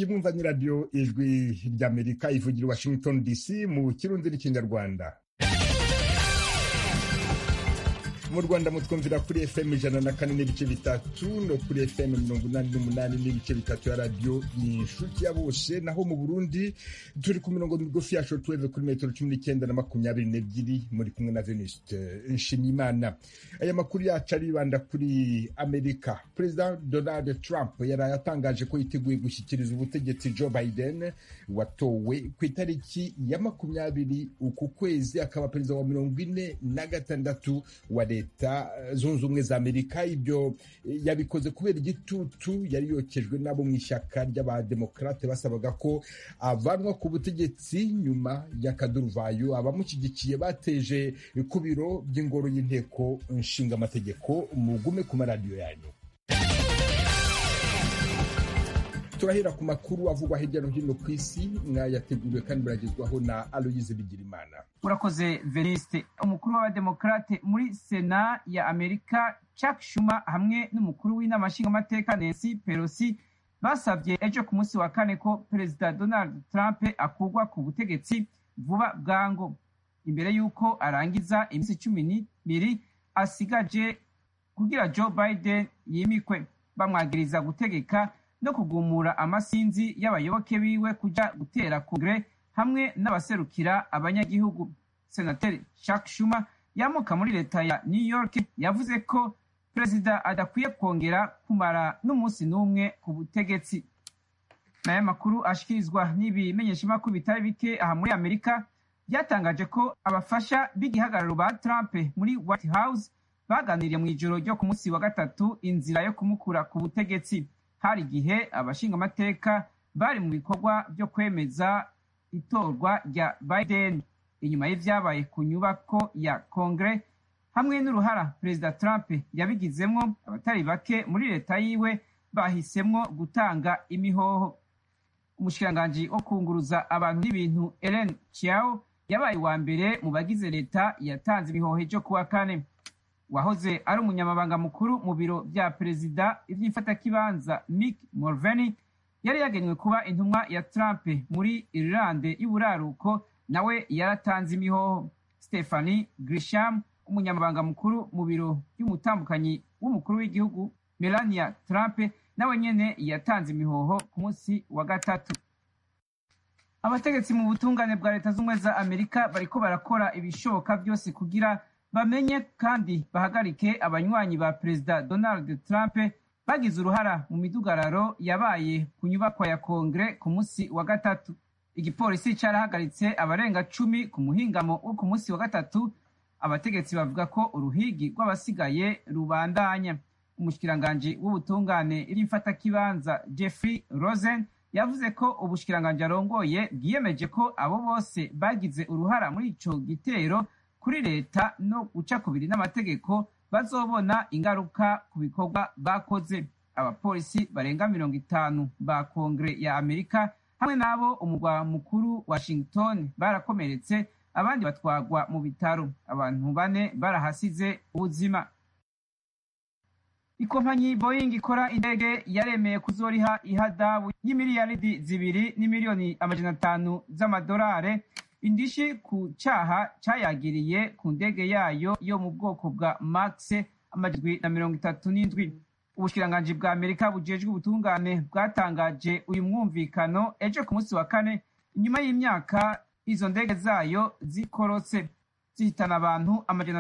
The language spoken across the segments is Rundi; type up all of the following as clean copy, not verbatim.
iyi mwumva ni radiyo ijwi ry'Amerika ivugira i Washington DC mu kirundi n'ikinyarwanda. Mu Rwanda mutwumvira kuri FM 104.3 no kuri FM 88.3 ya radio Inshuti ya Bose, naho mu Burundi turi ku mirongo migufi ya shortwave kuri metero 19 na 22 muri kumwe na Venuste Nshimiyimana. Aya makuru yacu aribanda kuri Amerika. President Donald Trump yarayatangaje ko yiteguye gushyikiriza ubutegetsi Joe Biden watowe ku itariki ya 20 uku kwezi, akaba perezida wa 46 wa Leta Zunze Ubumwe za Amerika. Ibyo yabikoze kubera igitutu yari yokejwe nabo mu ishyaka ry'abademokrate basabaga ko avanwa ku butegetsi nyuma y'akaduruvayo abamushyigikiye bateje ku biro by'ingoro y'inteko nshinga amategeko. Mugume ku maradiyo yanyu. Turahera ku makuru avugwa hirya no hino ku isi, mwayateguriwe kandi muragezwaho na Aloyize Bigirimana. Urakoze Venuste. Umukuru w'abademokrate muri Sena ya Amerika Chuck Schumer hamwe n'umukuru w'inama nshingamateka Nancy Pelosi basabye ejo ku munsi wa kane ko Perezida Donald Trump akurwa ku butegetsi vuba bwango, imbere y'uko arangiza iminsi 12 asigaje kugira Joe Biden yimikwe. Bamwagiriza gutegeka no kugumura amasinzi y'abayoboke biwe kuja gutera Kongere hamwe n'abaserukira abanyagihugu. Senateri Chuck Schumer yamuka muri leta ya New York yavuze ko perezida adakwiye kongera kumara n'umunsi n'umwe ku butegetsi. N'aya makuru ashikirizwa n'ibimenyeshamakuru bitari bike aha muri Amerika byatangaje ko abafasha b'igihagararo ba Trump muri White House baganiriye mu ijoro ryo ku munsi wa gatatu inzira yo kumukura ku butegetsi. Hari igihe abashingamateka bari mu bikorwa byo kwemeza itorwa rya Biden inyuma y'ivyabaye ku nyubako ya Kongere hamwe n'uruhara Perezida Trump yabigizemwo. Abatari bake muri leta yiwe bahisemwo gutanga imihoho. Umushikiranganji wo kunguruza abantu n'ibintu Ellen Chiao yabaye wa mbere mu bagize leta yatanze imihoho ejo kuwa kane. Wahoze ari umunyamabanga mukuru mu biro bya perezida ivy'imfatakibanza Mick Mulvaney yari yagenywe kuba intumwa ya Trump muri Irlande y'uburaruko, nawe yaratanze imihoho. Stephanie Grisham, umunyamabanga mukuru mu biro by'umutambukanyi w'umukuru w'igihugu Melania Trump, nawe nyene yatanze imihoho ku munsi wa gatatu. Abategetsi mu butungane bwa Leta Zunze Ubumwe za Amerika bariko barakora ibishoboka byose kugira bamenye kandi bahagarike abanywanyi ba Perezida Donald Trump bagize uruhara mu midugararo yabaye ku nyubakwa ya Kongere ku munsi wa gatatu. Igipolisi carahagaritse abarenga 10 ku muhingamo wo ku munsi wa gatatu. Abategetsi bavuga ko uruhigi rw'abasigaye rubandanya. Umushikiranganji w'ubutungane irimfatakibanza Jeffrey Rosen yavuze ko ubushikiranganji arongoye bwiyemeje ko abo bose bagize uruhara muri ico gitero kuri leta no guca kubiri n'amategeko bazobona ingaruka ku bikorwa bakoze. Abapolisi barenga 50 ba Kongere ya Amerika hamwe nabo umugwa mukuru Washington barakomeretse, abandi batwagwa mu bitaro. Abantu 4 barahasize ubuzima. Ikompanyi Boeing ikora indege yaremeye kuzoriha ihadabu y'imiliyaridi 2 n'imiliyoni 500 z'amadolari indishi ku cyaha cyayagiriye ku ndege yayo yo mu bwoko bwa Max 37. Ubushikiranganji bwa Amerika bujejwe ubutungane bwatangaje uyu mwumvikano ejo ku munsi wa kane inyuma y'imyaka izo ndege zayo zikorotse zihitana abantu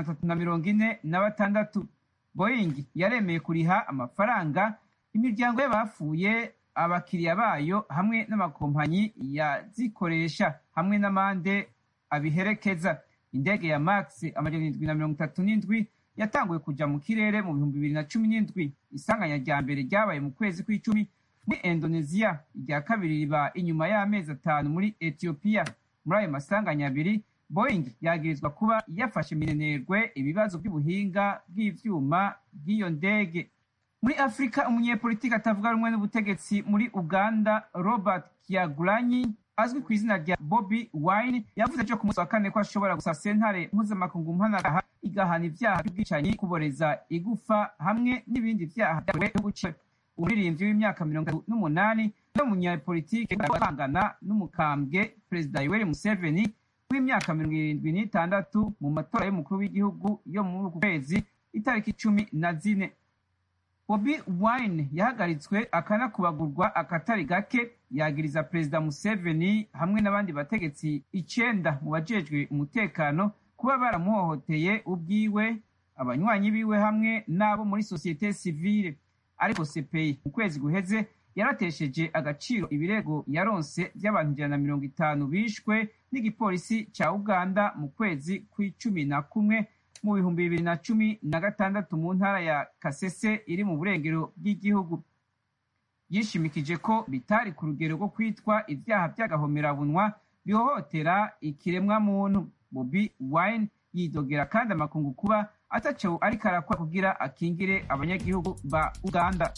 346. Boeing yaremeye kuriha amafaranga imiryango y'abapfuye, abakiriya bayo hamwe n'amakompanyi yazikoresha hamwe n'amande abiherekeza. Indege ya Max 737 yatanguye kuja mu kirere mu 2017. Isanganya rya mbere ryabaye mu kwezi kw'icumi muri Indonesia, irya kabiri riba inyuma y'amezi 5 muri Ethiopia. Muri ayo masanganya abiri Boeing yagirizwa kuba yafashe minenerwe ibibazo by'ubuhinga bw'ivyuma bw'iyo ndege. Muri Afrika, umunyepolitiki atavuga rumwe n'ubutegetsi muri Uganda Robert Kyagulanyi azwi ku izina rya Bobi Wine yavuze ejo ku munsi wa kane ko ashobora gusaba sentare mpuzamakungu mpanagaha igahana ivyaha by'ubwicanyi, kuboreza igufa hamwe n'ibindi vyaha byo guca. Umuririmbyi w'imyaka 38 n'umunyapolitike ahangana n'umukambwe perezida Yoweri Museveni w'imyaka 76 mu matora y'umukuru w'igihugu yo muri uku kwezi itariki 14. Bobi Wine yahagaritswe akanakubagurwa akatari gake yagiriza perezida Museveni hamwe n'abandi bategetsi 9 mu bajejwe umutekano kuba baramuhohoteye ubwiwe, abanywanyi biwe hamwe n'abo muri societe civile. Ariko CPI mu kwezi guheze yaratesheje agaciro ibirego yaronse by'abantu 150 bishwe n'igipolisi ca Uganda mu kwezi kw'icumi mu 2016 mu ntara ya Kasese iri mu burengero bw'igihugu. Yishimikije ko bitari ku rugero rwo kwitwa ivyaha by'agahomerabunwa bihohotera ikiremwa muntu. Bobi Wine yidogera kandi amakungu kuba ataco ariko arakora kugira akingire abanyagihugu ba Uganda.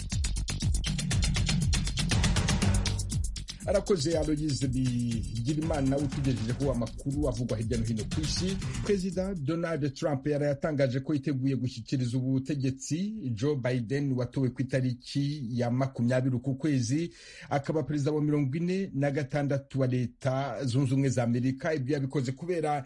Arakoze Aloyize Bigirimana utugejeje ko amakuru avugwa hirya no hino ku isi. Perezida Donald Trump yarayatangaje ko yiteguye gushyikiriza ubutegetsi Joe Biden watowe ku itariki ya 20 ku kwezi akaba perezida wa 46 wa Leta Zunze Ubumwe za Amerika. Ibyo yabikoze kubera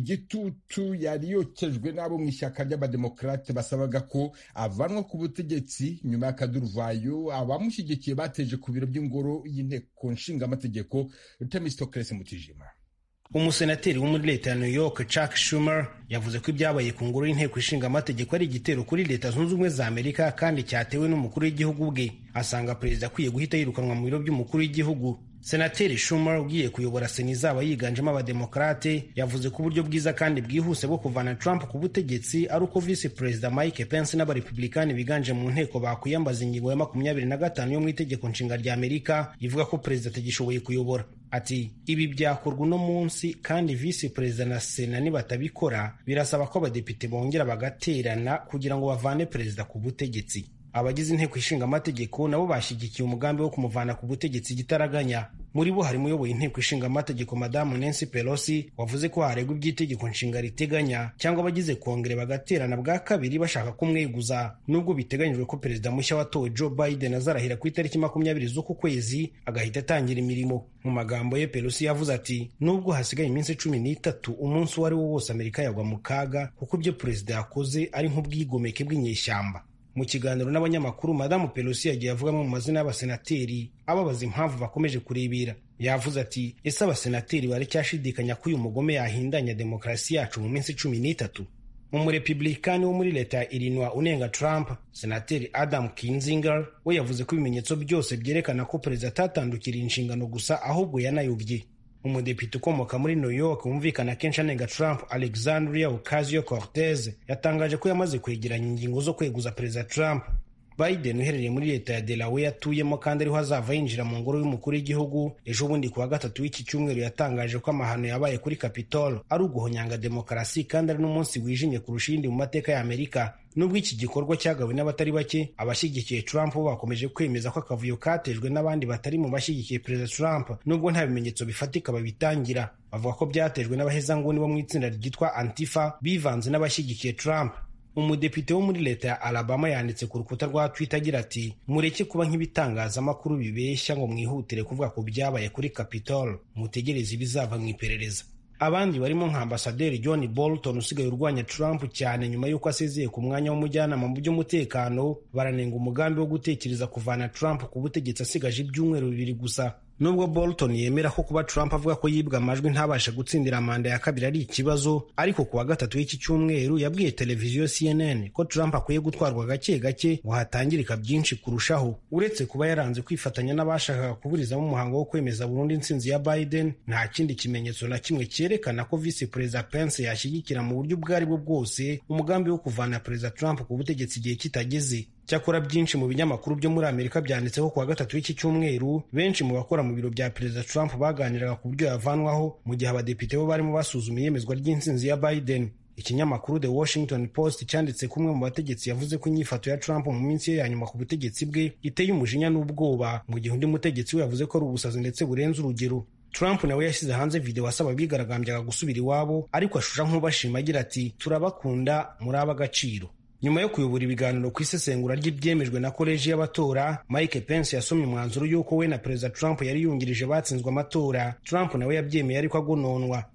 igitutu yari yokejwe n'abo mu ishyaka ry'abademokrate basabaga ko avanwa ku butegetsi nyuma y'akaduruvayo abamushyigikiye bateje ku biro by'ingoro y'inteko nshinga amategeko. Temistokles Mutijima, umusenateri wo muri leta ya New York Chuck Schumer yavuze ko ibyabaye ku ngoro y'inteko ishinga amategeko ari igitero kuri Leta Zunze Ubumwe za Amerika kandi cyatewe n'umukuru w'igihugu bwe. Asanga perezida akwiye guhita yirukanwa mu biro by'umukuru w'igihugu. Senateri Schumer ugiye kuyobora Sena izaba yiganjemo abademokrate yavuze ko uburyo bwiza kandi bwihuse bwo kuvana Trump ku butegetsi ari uko Vice Perezida Mike Pence n'abarepublikani biganje mu nteko bakwiyambaza ingingo ya 25 yo mu itegeko nshinga rya Amerika ivuga ko perezida atagishoboye kuyobora. Ati ibi byakorwa uno munsi kandi Vice Perezida na Sena nibatabikora birasaba ko abadepite bongera bagaterana kugira ngo bavane perezida ku butegetsi. Abagize inteko ishinga amategeko nabo bashyigikiye umugambi wo kumuvana ku butegetsi gitaraganya. Muri bo harimo uyoboye inteko ishinga amategeko Madamu Nancy Pelosi wavuze ko haregwa iby'itegeko nshinga riteganya cyangwa abagize kongere bagaterana bwa kabiri bashaka kumweguza, nubwo biteganyijwe ko perezida mushya watowe Joe Biden azarahira ku itariki 20 z'uku kwezi agahita atangira imirimo. Mu magambo ye Pelosi yavuze ati nubwo hasigaye iminsi 13 umunsi wari wo wose Amerika yagwa mu kaga kuko ibyo perezida yakoze ari nk'ubwigomeke bw'inyeshyamba. Mu kiganiro n'abanyamakuru Madamu Pelosi yagiye avugamo mu mazina y'abasenateri ababaza impamvu bakomeje kurebera. Yavuze ati ese abasenateri baracyashidikanya ko uyu mugome yahindanya demokarasi yacu mu minsi 13? Umurepublikani wo muri leta ya Illinois unenga Trump, Senateri Adam Kinzinger we yavuze ko ibimenyetso byose byerekana ko perezida atatandukira inshingano gusa ahubwo yanayobye. Umudepite ukomoka muri New York wumvikana kenshi anenga Trump, Alexandria Ocasio-Cortez yatangaje ko yamaze kwegeranya ingingo zo kweguza perezida Trump. Biden uherereye muri leta ya Delaware atuyemo kandi ariho azava yinjira mu ngoro y'umukuru w'igihugu ejo bundi kuwa 3 w'iki cyumweru yatangaje ko amahano yabaye kuri Capitol ari uguhonyanga demokarasi kandi ari n'umunsi wijimye kurusha iyindi mu mateka ya Amerika. Nubwo iki gikorwa cyagawe n'abatari bake, abashyigikiye Trump bo bakomeje kwemeza ko akavuyo katejwe n'abandi batari mu bashyigikiye perezida Trump nubwo nta bimenyetso bifatika babitangira. Bavuga ko byatejwe n'abahezanguni bo mu itsinda ryitwa Antifa bivanze n'abashyigikiye Trump. Umudepite wo muri leta ya Alabama yanditse ku rukuta rwa Twitter agira ati mureke kuba nk'ibitangazamakuru bibeshya ngo mwihutire kuvuga ko byabaye kuri Capitol, mutegereze ibizava mu iperereza. Abandi barimo nka Ambasaderi John Bolton usigaye urwanya Trump cyane nyuma y'uko asezeye ku mwanya w'umujyanama mu by'umutekano baranenga umugambi wo gutekereza kuvana Trump ku butegetsi asigaje ibyumweru 2 gusa. Nubwo Bolton yemera ko kuba Trump avuga ko yibwa amajwi ntabasha gutsindira manda ya kabiri ari ikibazo, ariko kuwa 3 w'iki cyumweru yabwiye televiziyo CNN ko Trump akwiye gutwarwa gake gake ngo hatangirika byinshi kurushaho. Uretse kuba yaranze kwifatanya n'abashakaga kuburizamo umuhango wo kwemeza burundu intsinzi ya Biden, nta kindi kimenyetso na kimwe cyerekana ko Vice Perezida Pence yashyigikira mu buryo bwari bwo bwose umugambi wo kuvana Perezida Trump ku butegetsi igihe kitageze. Cyakora byinshi mu binyamakuru byo muri Amerika byanditseho kuwa 3 w'iki cyumweru benshi mu bakora mu biro bya Perezida Trump baganiraga ku buryo yavanwaho mu gihe abadepite bo barimo basuzuma iyemezwa ry'intsinzi ya Biden. Ikinyamakuru The Washington Post cyanditse kumwe mu bategetsi yavuze ko inyifato ya Trump mu minsi ye ya nyuma ku butegetsi bwe iteye umujinya n'ubwoba, mu gihe undi mutegetsi we yavuze ko ari ubusazi ndetse burenze urugero. Trump nawe yashyize hanze video asaba abigaragambyaga gusubira iwabo, ariko ashusha nk'ubashima agira ati turabakunda muri ab'agaciro. nyuma yo kuyobora ibiganiro ku isesengura ry'ibyemejwe na koleji y'abatora, Mike Pence yasomye umwanzuro y'uko we na Perezida Trump yari yungirije batsinzwe amatora. Trump nawe yabyemeye ariko agononwa.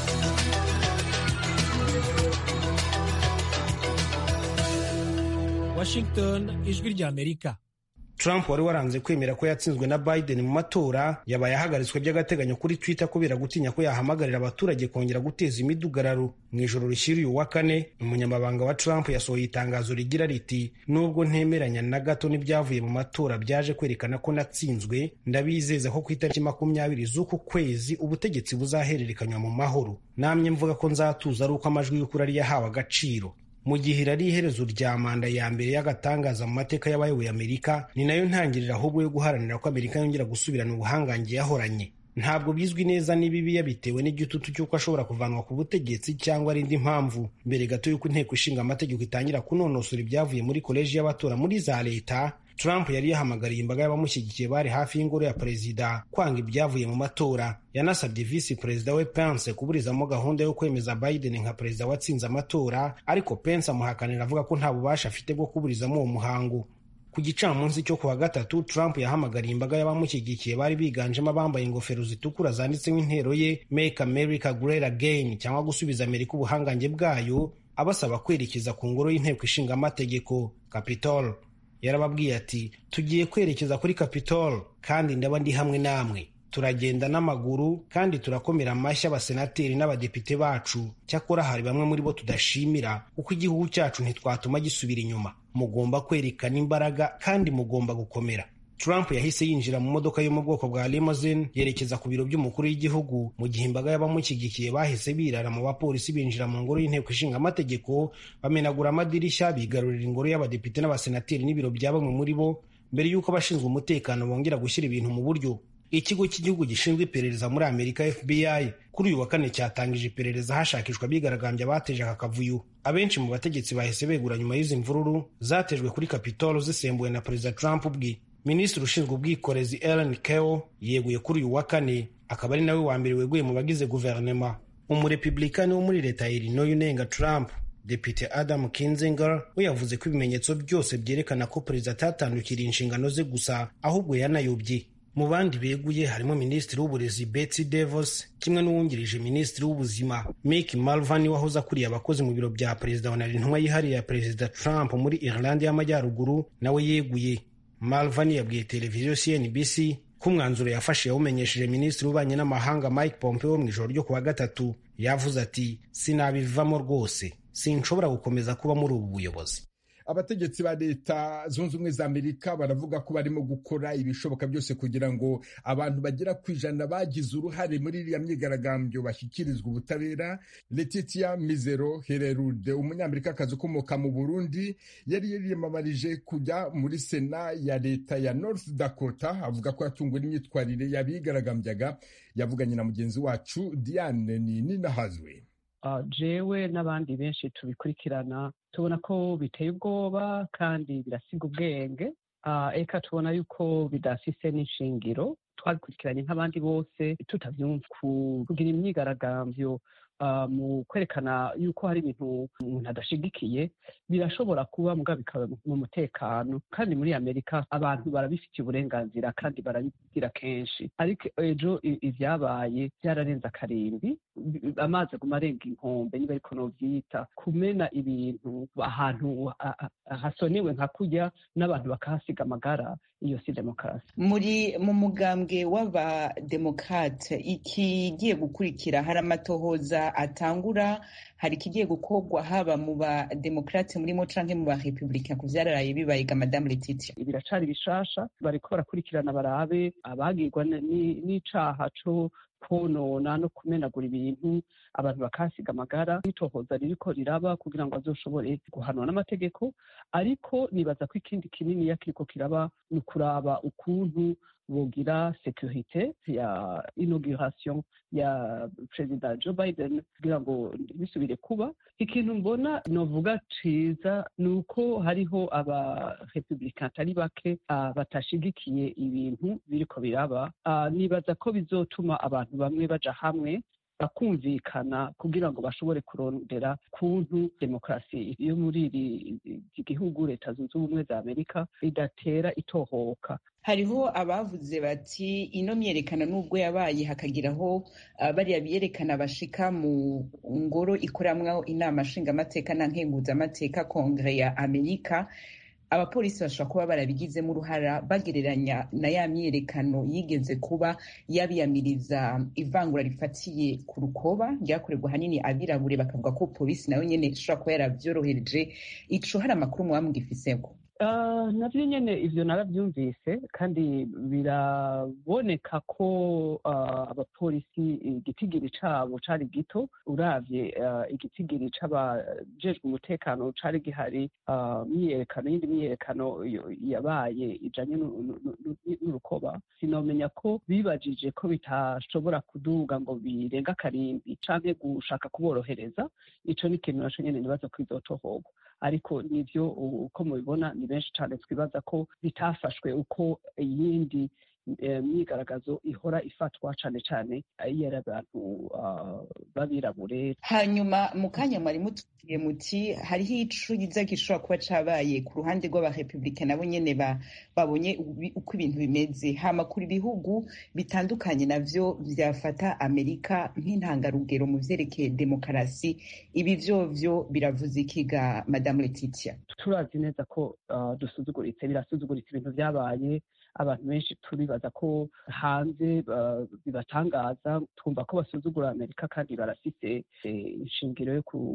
Washington, ijwi ry'Amerika. Trump wari waranze kwemera ko yatsinzwe na Biden mu matora yabaye ahagaritswe by'agateganyo kuri Twitter kubera gutinya ko yahamagarira abaturage kongera guteza imidugararo. Mu ijoro rishyira uyu wa kane, umunyamabanga wa Trump yasohoye itangazo rigira riti, nubwo ntemeranya na gato n'ibyavuye mu matora byaje kwerekana ko natsinzwe, ndabizeza ko ku itariki 20 z'uku kwezi ubutegetsi buzahererekanywa mu mahoro. Namye mvuga ko nzatuza ari uko amajwi y'ukuri ari yahawe agaciro. Mu gihe ari iherezo rya manda ya mbere y'agatangaza mu mateka y'abayoboye Amerika, ni nayo ntangirira ahubwo yo guharanira ko Amerika yongera gusubirana ubuhangange yahoranye. Ntabwo bizwi neza nibibi yabitewe n'igitutu cy'uko ashobora kuvanwa ku butegetsi cyangwa ari indi mpamvu. Mbere gato y'uko inteko ishinga amategeko itangira kunonosora ibyavuye muri koleji y'abatora muri za leta, Trump yari yahamagariye imbaga y'abamushyigikiye bari hafi y'ingoro ya perezida kwanga ibyavuye mu matora. Yanasabye visi perezida we Pence kuburizamo gahunda yo kwemeza Biden nka perezida watsinze amatora, ariko Pence amuhakanira avuga ko nta bubasha afite bwo kuburizamo uwo muhango. Ku gicamunsi cyo kuwa gatatu, Trump yahamagariye imbaga y'abamushyigikiye bari biganjemo abambaye ingofero zitukura zanditseho intero ye Make America Great Again, cyangwa gusubiza Amerika ubuhangange bwayo, abasaba kwerekeza ku ngoro y'inteko ishinga amategeko Capitol. Yarababwiye ati, tugiye kwerekeza kuri Capitol kandi ndaba ndi hamwe namwe. Turagenda n'amaguru kandi turakomera amashyi abasenateri n'abadepite bacu. Cyakora hari bamwe muri bo tudashimira kuko igihugu cyacu ntitwatuma gisubira inyuma. Mugomba kwerekana imbaraga kandi mugomba gukomera. Trump yahise yinjira mu modoka yo mu bwoko bwa limousine yerekeza ku biro by'umukuru w'igihugu, mu gihe imbaga y'abamushyigikiye bahise birara mu bapolisi binjira mu ngoro y'inteko ishinga amategeko, bamenagura amadirishya, bigarurira ingoro y'abadepite n'abasenateri n'ibiro bya bamwe muri bo, mbere y'uko abashinzwe umutekano bongera gushyira ibintu mu buryo. Ikigo cy'igihugu gishinzwe iperereza muri Amerika FBI kuri uyu wa kane cyatangije iperereza hashakishwa abigaragambya bateje aka kavuyo. Abenshi mu bategetsi bahise begura nyuma y'izi mvururu zatejwe kuri Capitol zisembuwe na Perezida Trump ubwe. Minisitiri ushinzwe ubwikorezi Ellen Keo yeguye kuri uyu wa kane, akaba ari nawe wa mbere weguye mu bagize guverinoma. Umurepublikani wo muri leta ya Illinois unenga Trump, Depite Adam Kinzinger, we yavuze ko ibimenyetso byose byerekana ko perezida atatandukiriye inshingano ze gusa ahubwo yanayobye. Mu bandi beguye harimo Minisitiri w'uburezi Betsy DeVos, kimwe n'uwungirije Minisitiri w'ubuzima Mick Mulvaney wahoze akuriye abakozi mu biro bya perezida wanari intumwa yihariye ya Perezida Trump muri Irlande y'Amajyaruguru, nawe yeguye. Mulvaney yabwiye televiziyo CNBC ko umwanzuro yafashe yawumenyesheje Minisitiri w'ububanyi n'amahanga Mike Pompeo mu ijoro ryo kuwa gatatu. Yavuze ati, sinabivamo rwose, sinshobora gukomeza kuba muri ubu buyobozi. Abategetsi ba leta zunze ubumwe za Amerika baravuga ko barimo gukora ibishoboka byose kugira ngo abantu bagera ku 100 bagize uruhare muri iriya myigaragambyo bashyikirizwa ubutabera. Letitia Mizero Hererude, umunyamerikakazi ukomoka mu Burundi, yari yiyamamarije kujya muri Sena ya leta ya North Dakota, avuga ko yatunguwe n'imyitwarire yabigaragambyaga. Yavuganye na mugenzi wacu Diane Ninahazwe. Jewe n'abandi benshi tubikurikirana tubona ko biteye ubwoba kandi birasiga ubwenge, eka tubona yuko bidafise n'inshingiro. Twabikurikiranye nk'abandi bose tutavyumva kugira imyigaragambyo mu kwerekana yuko hari ibintu umuntu adashigikiye, birashobora kuba muga bikaba mu mutekano, kandi muri Amerika abantu barabifitiye uburenganzira kandi barabigira kenshi. Ariko ejo ivyabaye byararenze akarimbi, amazi aguma arenga inkombe niba ariko novyita, kumena ibintu ahantu hasonewe nka kurya n'abantu bakahasiga amagara. Iyo si demokarasi. Mu mugambwe w'abademokrate ikigiye gukurikira, hari amatohoza atangura, hari ikigiye gukorwa haba mu bademokrate murimo canke mu barepublika ku vyararaye bibayiga Madame Letitia? Biracari bishasha, bariko barakurikirana barabe abagirwa n'icaha co konona no kumenagura ibintu abantu bakasiga amagara. Itohoza ririko riraba kugira ngo azoshobore guhanwa n'amategeko, ariko nibaza ko ikindi kinini yakiriko kiraba ni kuraba ukuntu bogira securite ya inauguration ya President Joe Biden kugira ngo bisubire kuba. Ikintu mbona novuga ciza nuko hariho aba republican atari bake batashigikiye ibintu biriko biraba. Nibaza ko bizotuma abantu bamwe baja hamwe bakumvikana kugira ngo bashobore kurondera kuntu demokarasi yo muri iki gihugu leta zunze ubumwe za Amerika idatera itohoka. Hariho abavuze bati ino myerekana nubwo yabaye hakagiraho bariya biyerekana bashika mu ngoro ikoramwo inama nshingamateka na nkenguzamateka kongere ya Amerika, abapolisi bashobora kuba barabigizemo uruhara bagereranya na ya myerekano yigeze kuba yabiyamiriza ivangura rifatiye ku rukoba ryakorerwa hanini abirabure, bakavuga ko polisi nayo nyene ishobora kuba yaravyorohereje. Ico hari amakuru muba mugifiseko? Navyo nyene ivyo naravyumvise, kandi biraboneka ko abapolisi igitigiri cabo cari gito uravye igitigiri c'abajejwe umutekano cari gihari. Yindi myiyerekano yabaye ijanye n'urukoba, sinomenya ko bibajije ko bitashobora kuduga ngo birenga karimbi canke gushaka kuborohereza. Ico ni ikintu naco nyene nibaza ko izotohogwa, ariko nivyo uko mubibona ni benshi cane twibaza ko bitafashwe uko iyindi myigaragazo ihora ifatwa cane cane yari abantu babirabure. Hanyuma mu kanya mwari mutubwiye muti hariho ico giza gishobora kuba cabaye ku ruhande rw'abarepublika nabo nyene babonye uko ibintu bimeze, hama kuri ibihugu bitandukanye navyo vyafata Amerika nk'intangarugero mu vyerekeye demokarasi. Ibi vyovyo biravuze ikiga Madame Letitia? Turazi neza ko birasuzuguritse ibintu vyabaye. Abantu benshi turibaza ko hanze bibatangaza, twumva ko basuzugura Amerika kandi barafise inshingiro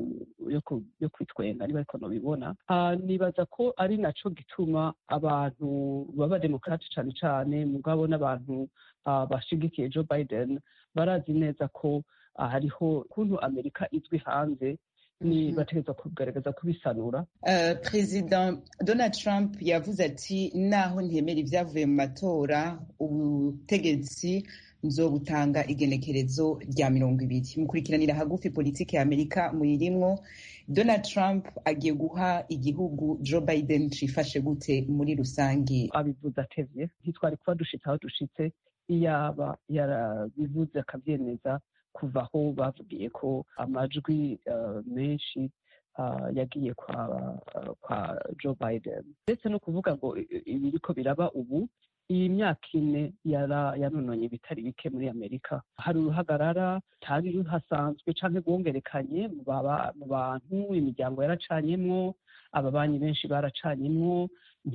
yo kwitwenga, niba ariko nobibona. Nibaza ko ari naco gituma abantu b'abademokrate cane cane, mugabo n'abantu bashigikiye Joe Biden barazi neza ko hariho kuntu Amerika izwi hanze, ni bategeza kugaragaza kubisanura. President Donald Trump yavuze ati naho ntemera ivyavuye mu matora, ubutegetsi nzobutanga igenekerezo rya 20. Mukurikiranira hagufi politiki ya Amerika muyirimwo. Donald Trump agiye guha igihugu Joe Biden cifashe gute muri rusangi? Abivuze atevye, ntitwari kuba dushitse aho dushitse iyaba yarabivuze akavyemeza kuva aho bavugiye ko amajwi menshi yagiye kwa Joe Biden, ndetse no kuvuga ngo ibiriko biraba ubu. Iyi myaka 4 yanononye bitari bike muri Amerika. Hari uruhagarara tari ruhasanzwe canke rwongerekanye mu bantu, imiryango yaracanyemwo, ababanyi benshi baracanyemwo,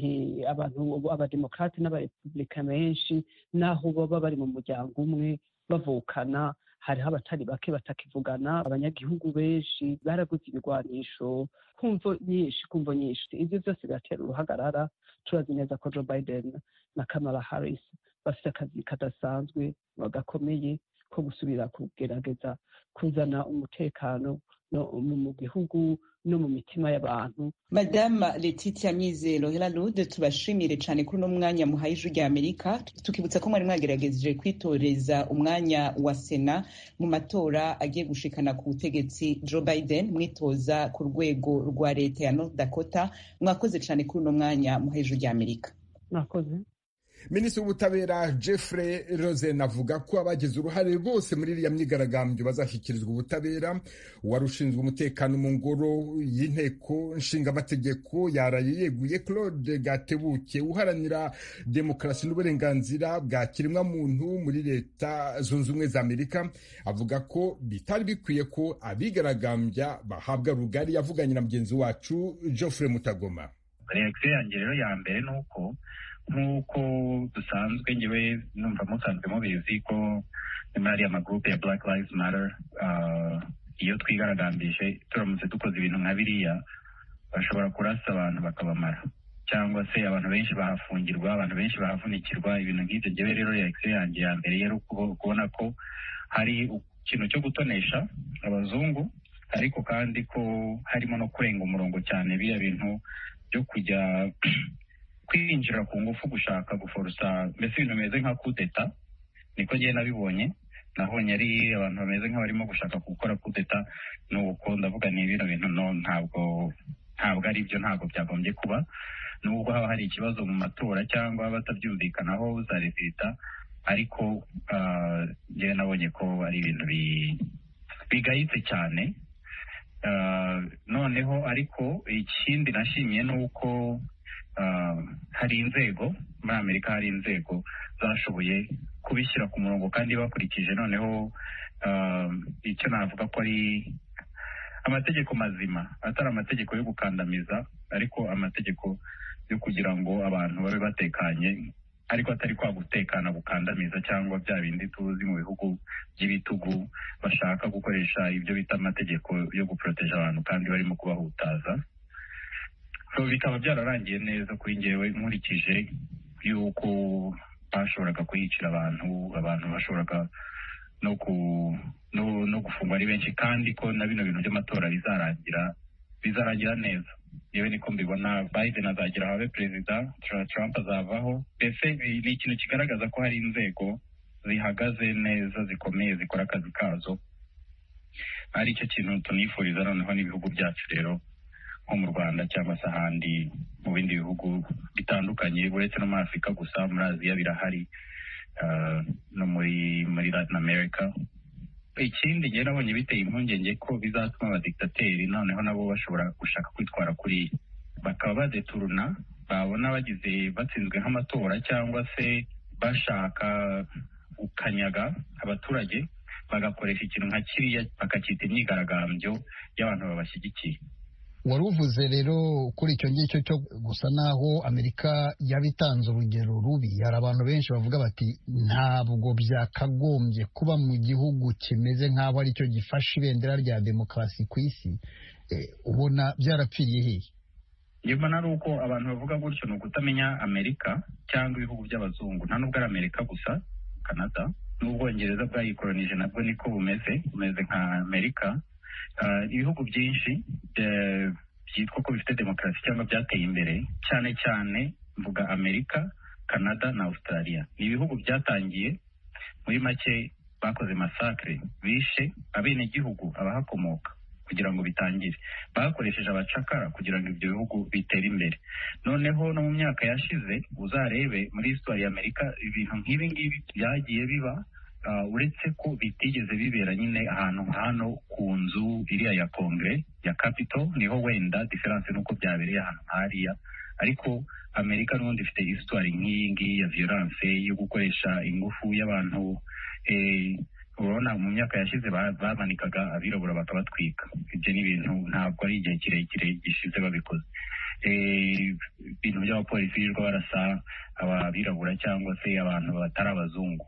abantu abademokrate n'abarepublika benshi naho baba bari mu muryango umwe bavukana, hariho abatari bake batakivugana. Abanyagihugu benshi baraguze ibigwanisho, kumvo nyinshi. Ivyo vyose biratera uruhagarara. Turazi neza ko Joe Biden na Kamala Harris bafite akazi kadasanzwe gakomeye ko gusubira kugerageza kuzana umutekano mu gihugu no mu mitima y'abantu. Madame Letitia Mizero Helalude, tubashimire cane kuri uno mwanya muhaye ijwi rya Amerika. Tukibutsa ko mwari mwagerageje kwitoreza umwanya wa Sena mu matora agiye gushikana ku butegetsi Joe Biden, mwitoza ku rwego rwa leta ya North Dakota. Mwakoze cane kuri uno mwanya muhaye ijwi rya Amerika. Mwakoze. Minisitiri w'ubutabera Jeffrey Rosen avuga ko abagize uruhare bose muri iriya myigaragambyo bazashyikirizwa ubutabera. Uwari ushinzwe umutekano mu ngoro y'inteko nshingamategeko yaraye yeguye Claude Gatebuke, uharanira demokarasi n'uburenganzira bwa kiremwamuntu muri leta zunze ubumwe za Amerika, avuga ko bitari bikwiye ko abigaragambya bahabwa rugari. Yavuganye na mugenzi wacu Geoffrey Mutagoma. Reaction yanjye rero ya mbere ni uko nk'uko dusanzwe ngewe numva musanzwe mubizi ko muri ariya magurupe ya Black Lives Matter, iyo twigaragambije turamutse dukoze ibintu nka biriya bashobora kurasa abantu bakabamara, cyangwa se abantu benshi bahafungirwa, abantu benshi bahavunikirwa, ibintu nk'ibyo. Ngewe rero reaction yanjye ya mbere yari kubona ko hari ikintu cyo gutonesha abazungu, ariko kandi ko harimo no kurenga umurongo cyane biriya bintu byo kujya kwinjira ku ngufu gushaka guforusa, mbese ibintu bimeze nka kudeta. Niko ngiye nabibonye, nabonye ari abantu bameze nk'abarimo gushaka gukora kudeta. Nuko ndavuga ni ibintu ntabwo ari byo, ntabwo byagombye kuba. Nubwo haba hari ikibazo mu matora cyangwa batabyumvikanaho za leta, ariko njyewe nabonye ko ari ibintu bigayitse cyane. Noneho ariko ikindi nashimye ni uko hari inzego muri Amerika, hari inzego zashoboye kubishyira ku murongo kandi bakurikije noneho icyo navuga ko ari amategeko mazima, atari amategeko yo gukandamiza, ariko amategeko yo kugira ngo abantu babe batekanye, ariko atari kwa gutekana gukandamiza cyangwa bya bindi tuzi mu bihugu by'ibitugu bashaka gukoresha ibyo bita amategeko yo guproteja abantu kandi barimo kubahutaza. So bikaba byararangiye neza kuri njyewe nkurikije yuko bashoboraga kuyicira abantu bashoboraga no gufungwa ari benshi, kandi ko na bino bintu by'amatora bizarangira neza. Yewe niko mbibona, Biden azagira abe perezida, Trump azavaho. Mbese ni ikintu kigaragaza ko hari inzego zihagaze neza, zikomeye, zikora akazi kazo. Ari cyo kintu tunifuriza noneho n'ibihugu byacu rero, nko mu Rwanda cyangwa se ahandi mu bindi bihugu bitandukanye, uretse no muri Afurika gusa, muri Aziya birahari, no muri Latin America. Ikindi njye nabonye biteye impungenge ko bizatuma abadiktateri noneho nabo bashobora gushaka kwitwara kuri, bakaba badeturuna, babona batsinzwe nk'amatora cyangwa se bashaka gukanyaga abaturage, bagakoresha ikintu nka kiriya bakacyita imyigaragambyo y'abantu babashyigikiye. Wari uvuze rero kuri icyo ngicyo cyo gusa naho Amerika yabitanze urugero rubi. Hari abantu benshi bavuga bati ntabwo byakagombye kuba mu gihugu kimeze nk'aho ari cyo gifashe ibendera rya demokarasi ku isi. Ubona byarapfiriye hehe? Nyuma ari uko abantu bavuga gutyo ni ukutamenya Amerika cyangwa ibihugu by'abazungu. Nta nubwo ari Amerika gusa, Canada n'Ubwongereza bwayikolonije nabwo niko bumeze nka Amerika. Ibihugu byinshi byitwa ko bifite demokarasi cyangwa byateye imbere, cyane cyane mvuga Amerika, Canada na Australia. Ni ibihugu byatangiye muri make bakoze massacre, bishe abenegihugu, abahakomoka kugira ngo bitangire, bakoresheje abacakara kugira ngo ibyo bihugu bitere imbere. Noneho no mu myaka yashize uzarebe muri histoire ya Amerika ibintu nk'ibi ngibi byagiye biba, uretse ko bitigeze bibera nyine ahantu hano ku nzu iriya ya Kongre ya Capitol, niho wenda difference nuko byabereye ahantu hariya. Ariko Amerika n'ubundi ifite histoire nk'iyi ngiyi ya violence, yo gukoresha ingufu y'abantu. Urabona mu myaka yashize bamanikaga abirabura bakabatwika. Ibyo ni ibintu ntabwo ari igihe kirekire gishize babikoze. Ibintu by'abapolisi birirwa barasa abirabura cyangwa se abantu batari abazungu.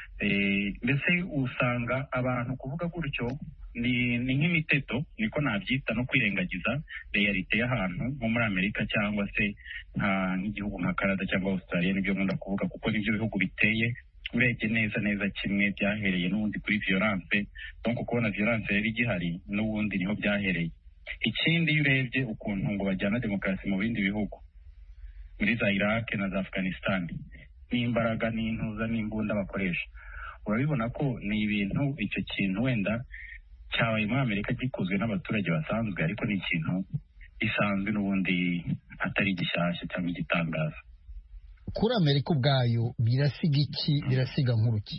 Mbese usanga abantu kuvuga gutyo ni nk'imiteto, niko nabyita, no kwirengagiza realite y'ahantu nko muri Amerika cyangwa se nk'igihugu nka Canada cyangwa Australia. Nibyo nkunda kuvuga kuko nibyo bihugu biteye urebye neza kimwe byahereye n'ubundi kuri violence. Donc kubona violence yari igihari n'ubundi niho byahereye. Ikindi iyo urebye ukuntu ngo bajyana demokarasi mu bindi bihugu, muri za Iraq na za Afghanistan, n'imbaraga n'intuza n'imbunda bakoresha, urabibona ko ni ibintu, icyo kintu wenda cyabaye muri Amerika gikozwe n'abaturage basanzwe, ariko ni ikintu gisanzwe n'ubundi atari gishyashya cyangwa igitangaza. Kuri Amerika ubwayo birasiga iki, birasiga nk'uruki?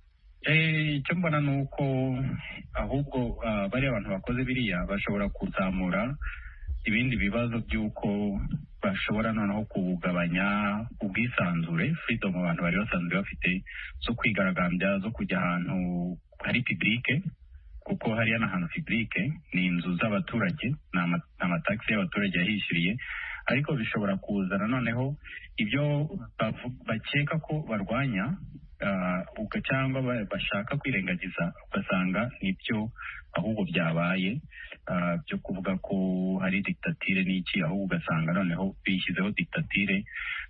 Icyo mbona ni uko ahubwo bariya abantu bakoze biriya bashobora kuzamura ibindi bibazo by'uko bashobora noneho kugabanya ubwisanzure, freedom abantu bari basanzwe bafite zo kwigaragambya, zo kujya ahantu hari publique, kuko hariya n'ahantu publique ni inzu z'abaturage, ni amataxi y'abaturage yahishyuriye. Ariko bishobora kuzana noneho ibyo bakeka ko barwanya cyangwa bashaka kwirengagiza, ugasanga nibyo ahubwo byabaye, byo kuvuga ko hari dictature n'iki, ahubwo ugasanga noneho bishyizeho dictature.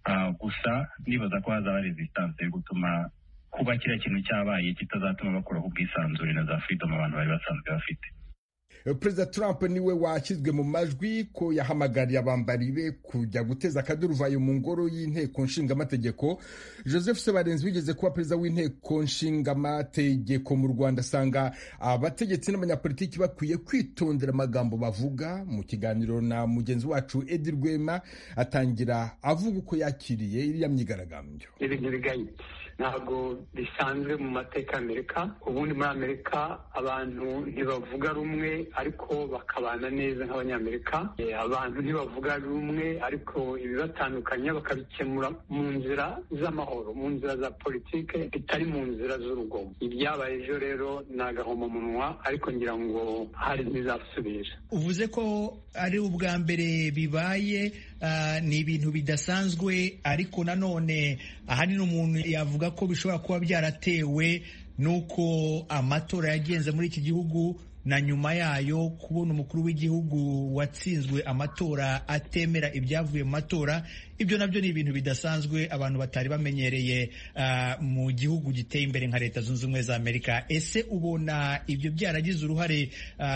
Gusa nibaza ko hazaba resistance yo gutuma kuba kiriya kintu cyabaye kitazatuma bakuraho ubwisanzure na za freedom abantu bari basanzwe bafite. Perezida Trump niwe washyizwe mu majwi ko yahamagariye abambari be kujya guteza akaduruvayo mu ngoro y'inteko nshingamategeko. Joseph Sebarenzi wigeze kuba perezida w'inteko nshingamategeko mu Rwanda asanga abategetsi n'abanyapolitiki bakwiye kwitondera amagambo bavuga. Mu kiganiro na mugenzi wacu Edi Rwema atangira avuga uko yakiriye iriya myigaragambyo. Ibintu bigayitse ntabwo bisanzwe mu mateka y'Amerika. Ubundi muri Amerika abantu ntibavuga rumwe ariko bakabana neza nk'abanyamerika. Abantu ntibavuga rumwe ariko ibibatandukanya bakabikemura mu nzira z'amahoro, mu nzira za politike, bitari mu nzira z'urugomo. Ibyabaye ejo rero ni agahomamunwa, ariko ngira ngo hari ntibizasubira. Uvuze ko ari ubwa mbere bibaye, ni ibintu bidasanzwe, ariko nanone ahanini umuntu yavuga ko bishobora kuba byaratewe n'uko amatora yagenze muri iki gihugu, na nyuma yayo kubona umukuru w'igihugu watsinzwe amatora atemera ibyavuye mu matora. Ibyo nabyo ni ibintu bidasanzwe abantu batari bamenyereye mu gihugu giteye imbere nka Leta Zunze Ubumwe za Amerika. Ese ubona ibyo byaragize uruhare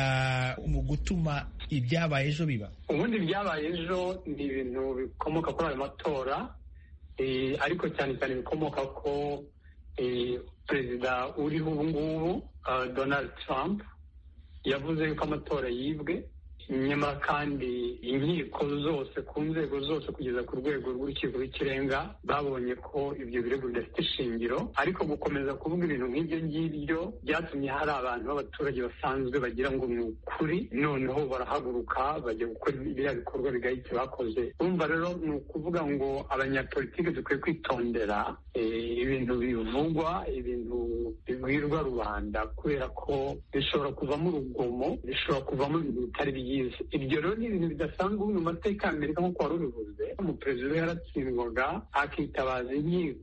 mu gutuma ibyabaye ejo biba? Ubundi ibyabaye ejo ni ibintu bikomoka kuri ayo matora, ariko cyane cyane bikomoka ko perezida uriho ubu ngubu Donald Trump yavuze yuko amatora yibwe, nyamara kandi inkiko zose ku nzego zose kugeza ku rwego rw'urukiko rw'ikirenga babonye ko ibyo birego bidafite ishingiro. Ariko gukomeza kuvuga ibintu nk'ibyo ngibyo byatumye hari abantu b'abaturage basanzwe bagira ngo ni ukuri, noneho barahaguruka bajya gukora biriya bikorwa bigayitse bakoze. Urumva rero ni ukuvuga ngo abanyapolitike dukwiye kwitondera ibintu bivugwa, ibintu bibwirwa rubanda, kubera ko bishobora kuvamo urugomo, bishobora kuvamo ibintu bitari byiza. Ibyo rero ni ibintu bidasanzwe mu mateka y'Amerika nk'uko wari ubivuze. Umuperezida yaratsindwaga akitabaza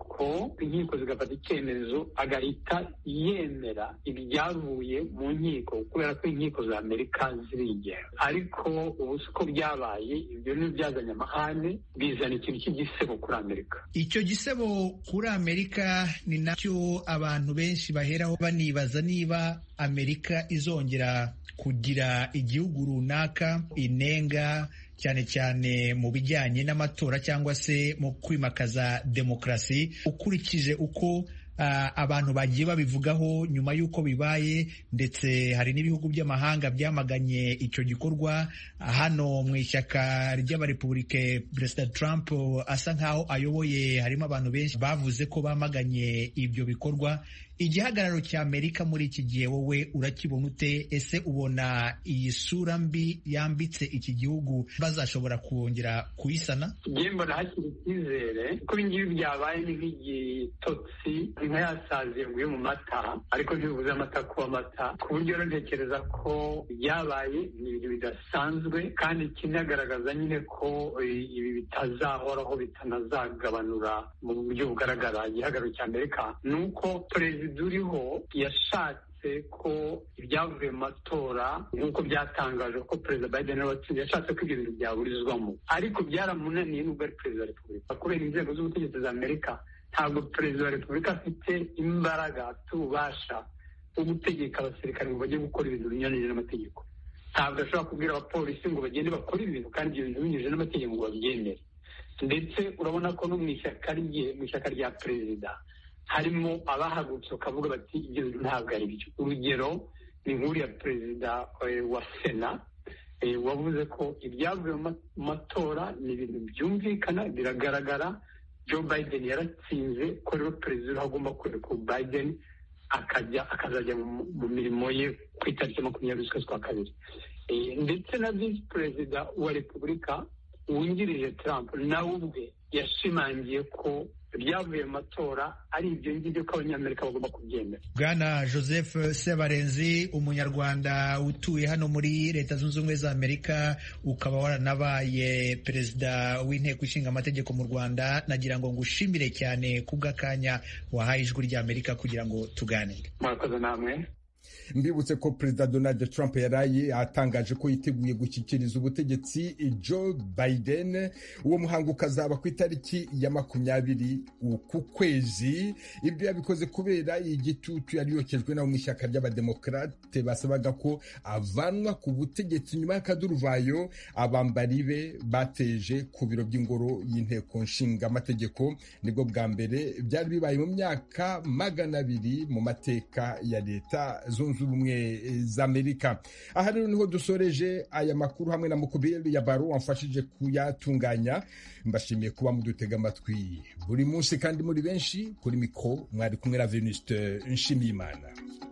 inkiko zigafata icyemezo, agahita yemera ibyavuye mu nkiko, kubera ko inkiko za Amerika zirigenga. Ariko ubu siko byabaye. Ibyo ni byazanye amahane, bizana ikintu cy'igisebo kuri Amerika. Icyo gisebo kuri Amerika ni nacyo abantu benshi baheraho banibaza niba Amerika izongera kugira igihugu runaka inenga, cyane cyane mu bijyanye n'amatora cyangwa se mu kwimakaza demokarasi. Ukurikije uko abantu bagiye babivugaho nyuma y'uko bibaye, ndetse hari n'ibihugu by'amahanga byamaganye icyo gikorwa. Hano mu ishyaka ry'abarepublike Perezida Trump asa nkaho ayoboye, harimo abantu benshi bavuze ko bamaganye ibyo bikorwa. Igihagararo cya Amerika muri iki gihe wowe urakibona ute? Ese ubona iyi sura mbi yambitse iki gihugu bazashobora kongera kuyisana? Njye mbona hakiri icyizere ko ibingibi byabaye ni nk'igitotsi, inka yasaziye nguye mu mata, ariko ntibibuze amata kuba amata. Ku buryo rero ntekereza ko byabaye ni ibintu bidasanzwe, kandi kinagaragaza nyine ko ibi bitazahoraho, bitanazagabanura mu buryo bugaragara. Igihagararo cya Amerika ni uko perezida uriho yashatse ko ibyavuye mu matora nk'uko byatangaje ko perezida Biden watsinze, yashatse ko ibyo bintu byaburizwamo, ariko byaramunaniye nubwo ari perezida wa repubulika. Kubera inzego z'ubutegetsi za Amerika, ntabwo perezida wa repubulika afite imbaraga, afite ububasha bwo gutegeka abasirikare ngo bajye gukora ibintu binyuranyije n'amategeko. Ntabwo ashobora kubwira abapolisi ngo bagende bakore ibintu kandi ibyo bintu binyuranyije n'amategeko ngo babyemere. Ndetse urabona ko no mu ishyaka rya perezida harimo abahagurutse bakavuga bati ibyo bintu ntabwo ari byo. Urugero ni nk'uriya perezida wa Sena wavuze ko ibyavuye mu matora ni ibintu byumvikana, biragaragara. Joe Biden yaratsinze, ko rero perezida uriho agomba kwereka Biden akazajya mu mirimo ye ku itariki 20 z'ukwezi kwa kabiri. Ndetse na visi perezida wa repubulika wungirije Trump nawe ubwe yashimangiye ko ibyavuye mu matora ari ibyo ngibyo ko abanyamerika bagomba kubyemera. Bwana Joseph Sebarenzi, umunyarwanda utuye hano muri Leta Zunze Ubumwe za Amerika, ukaba waranabaye perezida w'inteko ishinga amategeko mu Rwanda, nagira ngo ngushimire cyane kubw'akanya wahaye ijwi ry'Amerika kugira ngo tuganire. Murakoze namwe. Mbibutse ko Perezida Donald Trump yaraye atangaje ko yiteguye gushyikiriza ubutegetsi Joe Biden. Uwo muhango ukazaba ku itariki ya 20 uku kwezi. Ibyo yabikoze kubera igitutu yari yokejwe na mu ishyaka ry'abademokrate basabaga ko avanwa ku butegetsi nyuma y'akaduruvayo abambari be bateje ku biro by'ingoro y'inteko nshinga amategeko. Nibwo bwa mbere byari bibaye mu myaka 200 mu mateka ya Leta zunze ubumwe z'Amerika. Aha rero niho dusoreje aya makuru hamwe na Mukubiri ya Baro wamfashije kuyatunganya. Mbashimiye kuba mudutega amatwi buri munsi kandi muri benshi. Kuri mikro mwari kumwe na Venuste Nshimiyimana.